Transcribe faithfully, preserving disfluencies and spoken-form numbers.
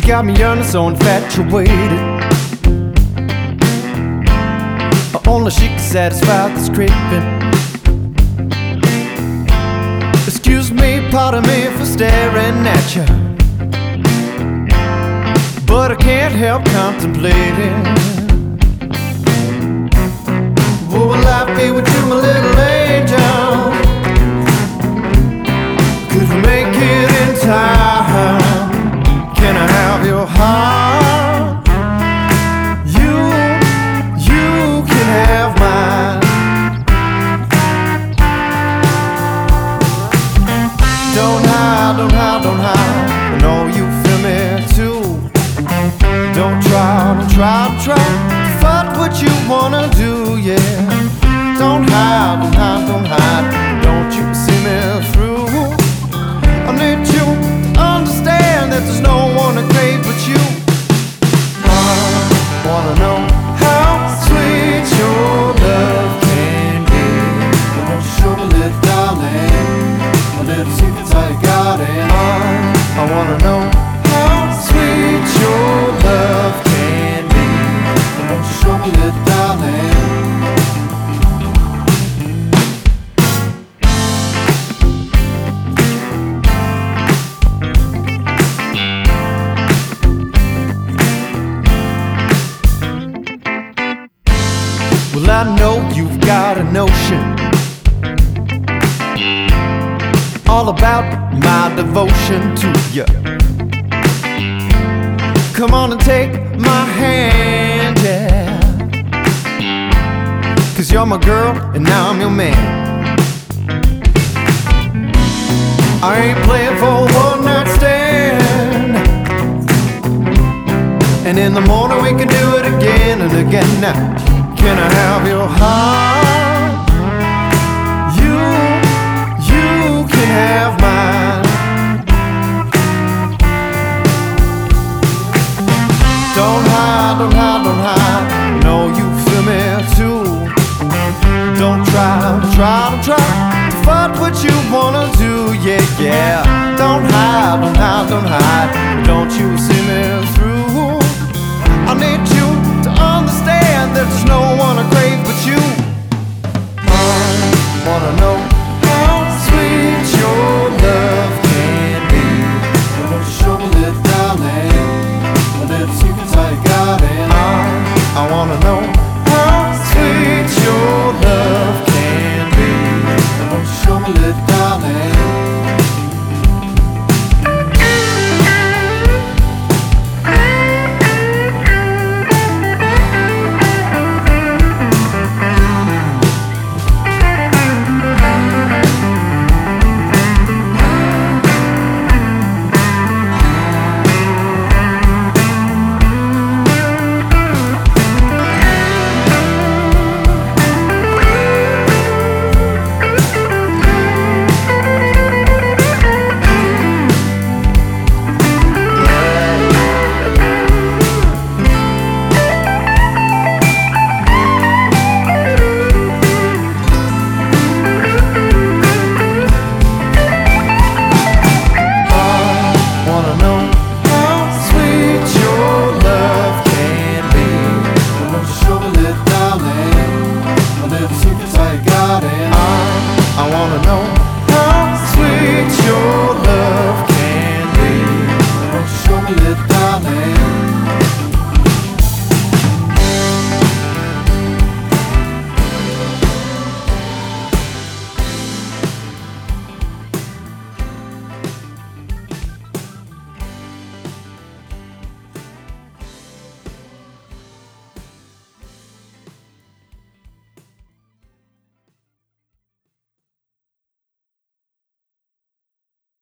got me yearning, so infatuated. Only she can satisfy this craving. Excuse me, pardon me for staring at you, but I can't help contemplating. What will life be with you, my little angel? Could we make it in time? Can I have your heart? You, you can have mine. Don't hide, don't hide, don't hide. I know you feel me too. Don't try, don't try, don't try to fight what you wanna do, yeah. Don't hide, don't hide, don't hide. Don't you see me through? I need you to understand that there's no one to crave but you. I wanna know how sweet your love can be. Why don't you show me, little darling, my little secrets how you got it. I, I wanna know how sweet your love can be. Why don't you show me, little darling? Well, I know you've got a notion all about my devotion to you. Come on and take my hand, yeah. Cause you're my girl and now I'm your man. I ain't playing for a one night stand, and in the morning we can do it again and again. Now can I have your heart? You, you can have mine. Don't hide, don't hide, don't hide. I know you feel me too. Don't try, don't try, don't try to fight what you wanna do, yeah, yeah. Don't hide, don't hide, don't hide. Don't you see me through? I need you to understand that there's no one